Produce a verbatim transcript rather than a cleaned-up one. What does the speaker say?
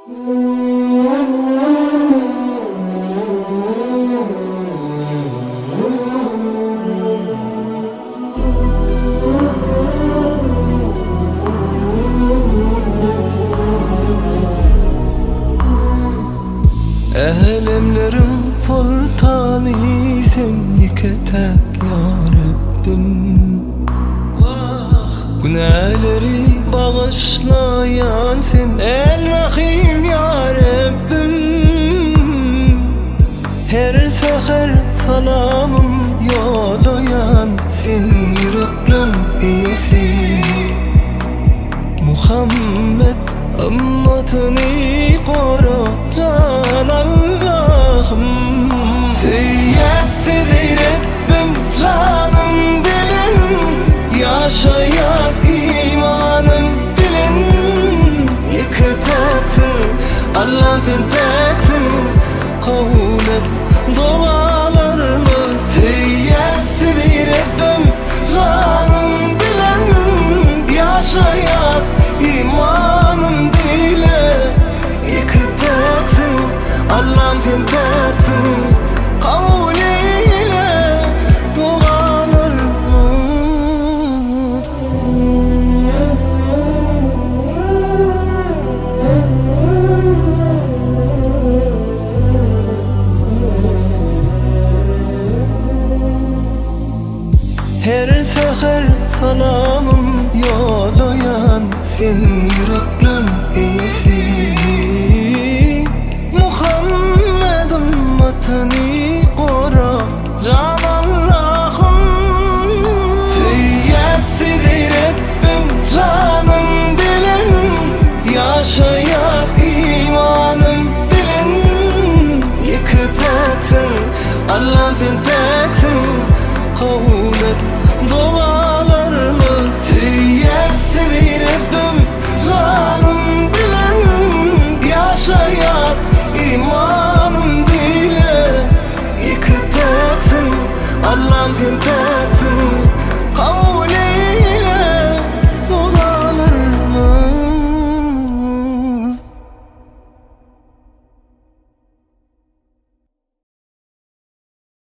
Elemlerim sultanı sen yıkatak ya Rabbim. Günahları bağışlayan sen el rahim ya Rabbim. Her seher salamım yollayan sen yüreğim iyisi. Muhammed ümmetini koru can Allah'ım. Süyyettir Rabbim canım bilin, yaşayat imanım bilin. Yıkataksın Allah'ım sen teksin, kabul et dualarımı. Süyyettir Rabbim canım bilin, yaşayat imanım dile. Yıkataksın Allah'ım sen teksin, kabul eyle dualarımı. Her seher salamım yollayan sen yüreğim